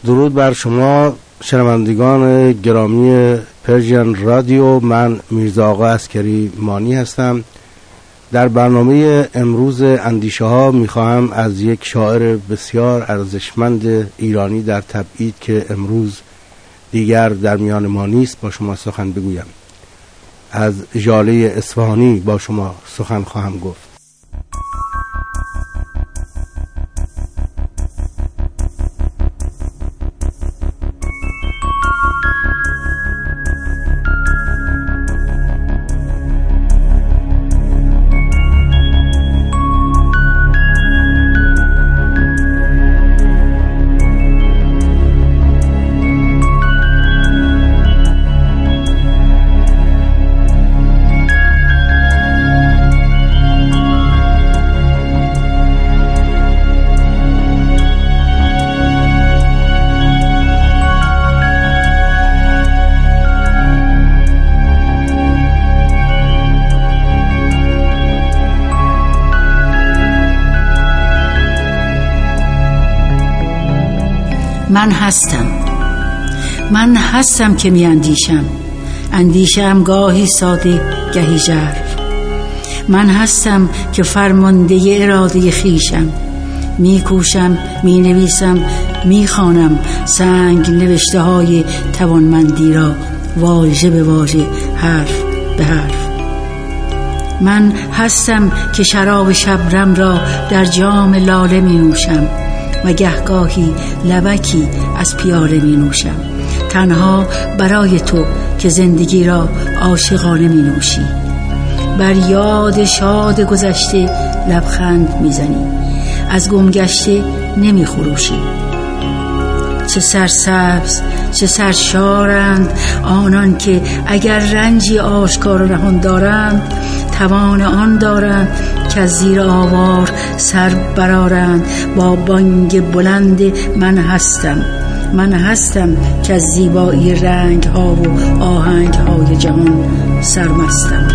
درود بر شما شنوندگان گرامی پرژن رادیو. من میرزا آقا عسکری مانی هستم. در برنامه امروز اندیشه ها میخواهم از یک شاعر بسیار ارزشمند ایرانی در تبعید که امروز دیگر در میان ما نیست با شما سخن بگویم. از ژاله اصفهانی با شما سخن خواهم گفت. من هستم که می اندیشم گاهی ساده گهی ژرف. من هستم که فرمانده اراده خویشم، می کوشم، می نویسم، می خوانم سنگ نوشته های توانمندی را واژه به واژه، حرف به حرف. من هستم که شراب شبرم را در جام لاله می نوشم و گهگاهی لبکی از پیاله می نوشم، تنها برای تو که زندگی را عاشقانه می نوشی. بر یاد شاد گذشته لبخند می زنی، از گمگشته نمی خروشی. چه سرسبز چه سرشارند آنان که اگر رنجی آشکار و نهان دارند، توان آن دارند که از زیر آوار سر برآرند با بانگ بلند من هستم که از زیبایی رنگ ها و آهنگ های جهان سرمستم.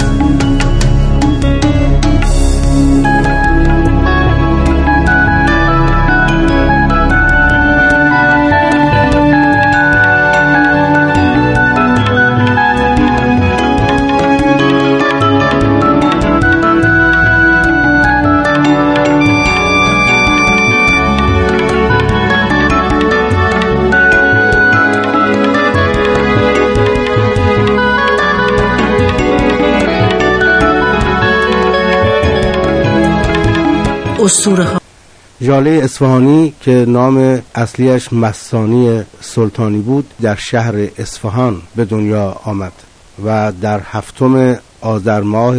ژاله اصفهانی که نام اصلیش مستانی سلطانی بود در شهر اصفهان به دنیا آمد و در 7 آذر ماه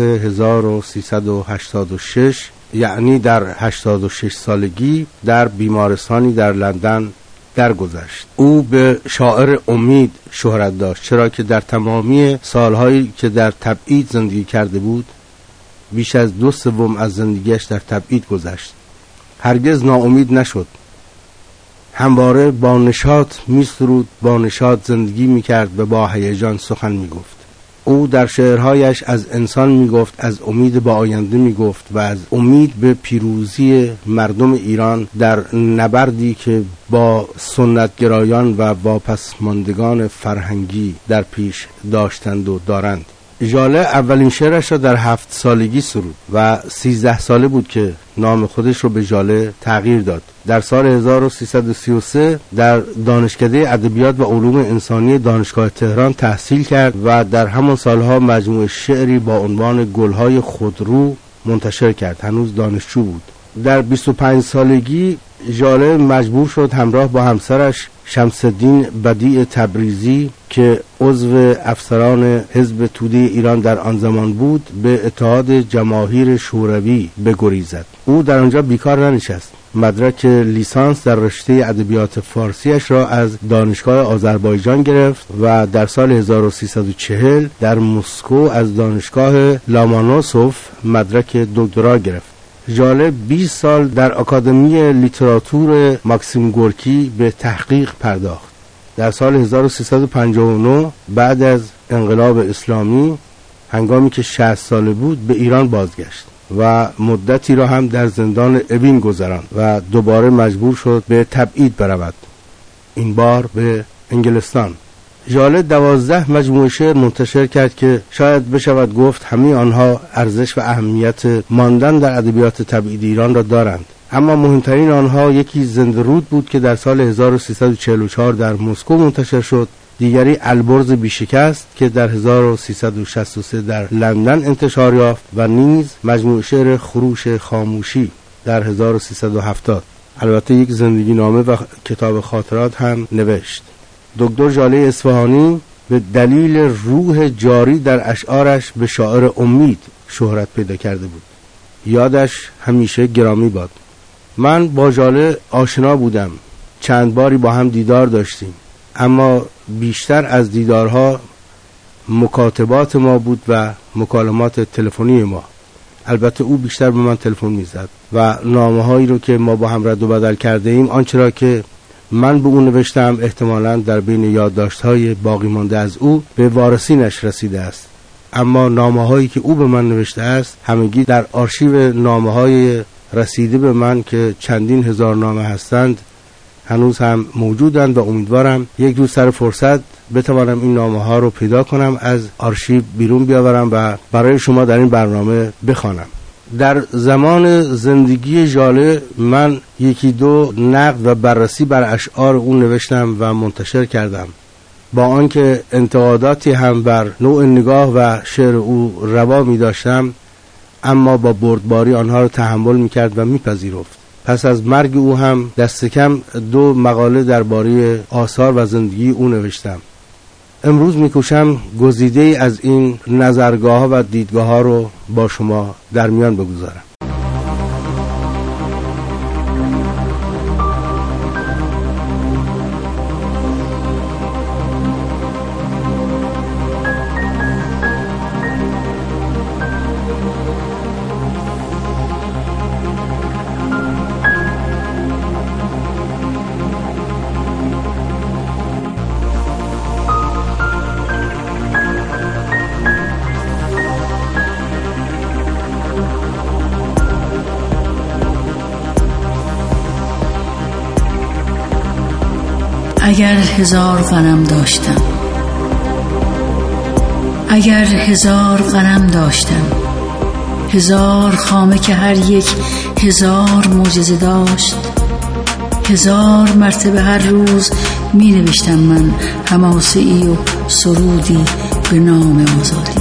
1386 یعنی در 86 سالگی در بیمارستانی در لندن درگذشت. او به شاعر امید شهرت داشت، چرا که در تمامی سالهایی که در تبعید زندگی کرده بود بیش از 2/3 از زندگیش در تبعید گذشت. هرگز ناامید نشد، همواره با نشاط می‌سرود، با نشاط زندگی می‌کرد و با هیجان سخن می‌گفت. او در شعرهایش از انسان می‌گفت، از امید به آینده می‌گفت و از امید به پیروزی مردم ایران در نبردی که با سنتگرایان و واپسماندگان فرهنگی در پیش داشتند و دارند. ژاله اولین شعرش را در 7 سالگی سرود و 13 ساله بود که نام خودش رو به ژاله تغییر داد. در سال 1333 در دانشکده ادبیات و علوم انسانی دانشگاه تهران تحصیل کرد و در همان سالها مجموعه شعری با عنوان گلهای خودرو منتشر کرد. هنوز دانشجو بود. در 25 سالگی ژاله مجبور شد همراه با همسرش شمس‌الدین بدیع تبریزی که عضو افسران حزب توده ایران در آن زمان بود به اتحاد جماهیر شوروی بگریزد. او در آنجا بیکار ننشست. مدرک لیسانس در رشته ادبیات فارسیش را از دانشگاه آذربایجان گرفت و در سال 1340 در مسکو از دانشگاه لامانوسوف مدرک دکترا گرفت. ژاله 20 سال در آکادمی لیتراتور ماکسیم گورکی به تحقیق پرداخت. در سال 1359 بعد از انقلاب اسلامی هنگامی که 60 ساله بود به ایران بازگشت و مدتی را هم در زندان اوین گذراند و دوباره مجبور شد به تبعید برود. این بار به انگلستان. ژاله 12 مجموعه شعر منتشر کرد که شاید بشود گفت همه آنها ارزش و اهمیت ماندن در ادبیات تبعیدی ایران را دارند، اما مهمترین آنها یکی زنده رود بود که در سال 1344 در مسکو منتشر شد، دیگری البرز بیشکست که در 1363 در لندن انتشار یافت و نیز مجموعه شعر خروش خاموشی در 1370. البته یک زندگی نامه و کتاب خاطرات هم نوشت. دکتر ژاله اصفهانی به دلیل روح جاری در اشعارش به شاعر امید شهرت پیدا کرده بود. یادش همیشه گرامی باد. من با ژاله آشنا بودم، چند باری با هم دیدار داشتیم، اما بیشتر از دیدارها مکاتبات ما بود و مکالمات تلفنی ما. البته او بیشتر به من تلفن میزد و نامه‌هایی رو که ما با هم رد و بدل کرده ایم، آنچه را که من به او نوشتم احتمالاً در بین یادداشت‌های باقی مانده از او به وارثینش رسیده است، اما نامه‌هایی که او به من نوشته است همگی در آرشیو نامه‌های رسیده به من که چندین هزار نامه هستند هنوز هم موجودند و امیدوارم یک روز سر فرصت بتوانم این نامه‌ها رو پیدا کنم، از آرشیو بیرون بیاورم و برای شما در این برنامه بخوانم. در زمان زندگی ژاله من یکی دو نقد و بررسی بر اشعار او نوشتم و منتشر کردم، با آنکه انتقاداتی هم بر نوع نگاه و شعر او روا می داشتم، اما با بردباری آنها را تحمل می کرد و می پذیرفت. پس از مرگ او هم دست کم 2 مقاله درباره آثار و زندگی او نوشتم. امروز می‌کوشم گزیده‌ای از این نظرگاه‌ها و دیدگاه‌ها رو با شما در میان بگذارم. اگر 1000 غنم داشتم، اگر 1000 غنم داشتم، 1000 خامه که هر یک 1000 معجزه داشت، 1000 مرتبه هر روز می نوشتم من حماسه‌ای و سرودی به نام آزادی.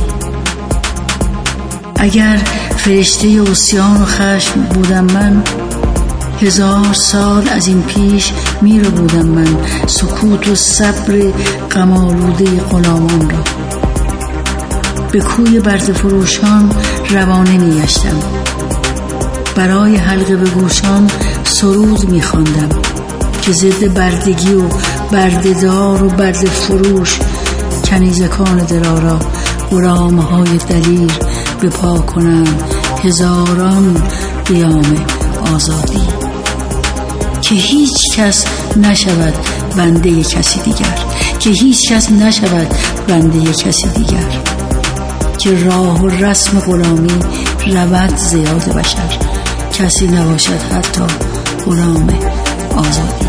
اگر فرشته عصیان و خشم بودم من، 1000 سال از این پیش می رو بودم من سکوت و صبر غم‌آلوده غلامان را. به کوی برده فروشان روانه می گشتم، برای حلقه به گوشان سرود می خواندم که ضد بردگی و بردهدار و برده فروش کنیزکان دلارا غلام‌های دلیر به پا کنند هزاران قیام آزادی، که هیچ کس نشود بنده کسی دیگر، که هیچ کس نشود بنده کسی دیگر، که راه و رسم غلامی رود زیاد بشر، کسی نباشد حتی غلام آزادی.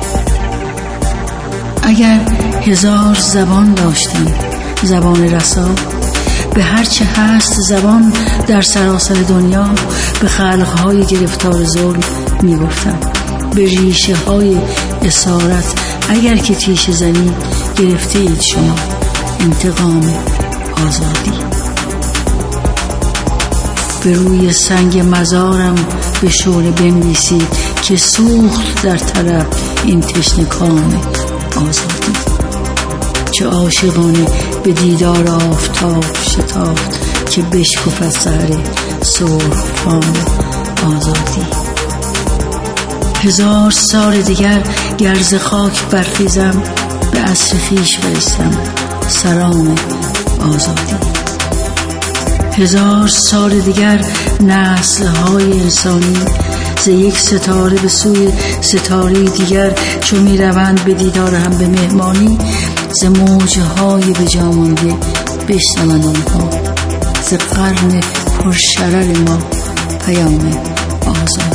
اگر 1000 زبان داشتم، زبان رسا به هرچه هست زبان در سراسر دنیا، به خلقهای گرفتار ظلم می گفتم، به ریشه های اسارت اگر که تیشه زنی گرفته اید شما انتقام آزادی. به روی سنگ مزارم به شعله بنویسید که سوخت در طلب این تشنکان آزادی. چه عاشقانه به دیدار آفتاب شتافت که بشکفد سحر سرخفام آزادی. 1000 سال دیگر گرز خاک برخیزم، به عصر خویش برسم سلام آزادی. 1000 سال دیگر نسل‌های انسانی ز یک ستاره به سوی ستاره دیگر چون می روند به دیدار هم به مهمانی، ز موجهای به جا مانده بشنوند آنها ز قرن پرشرر ما پیام آزادی.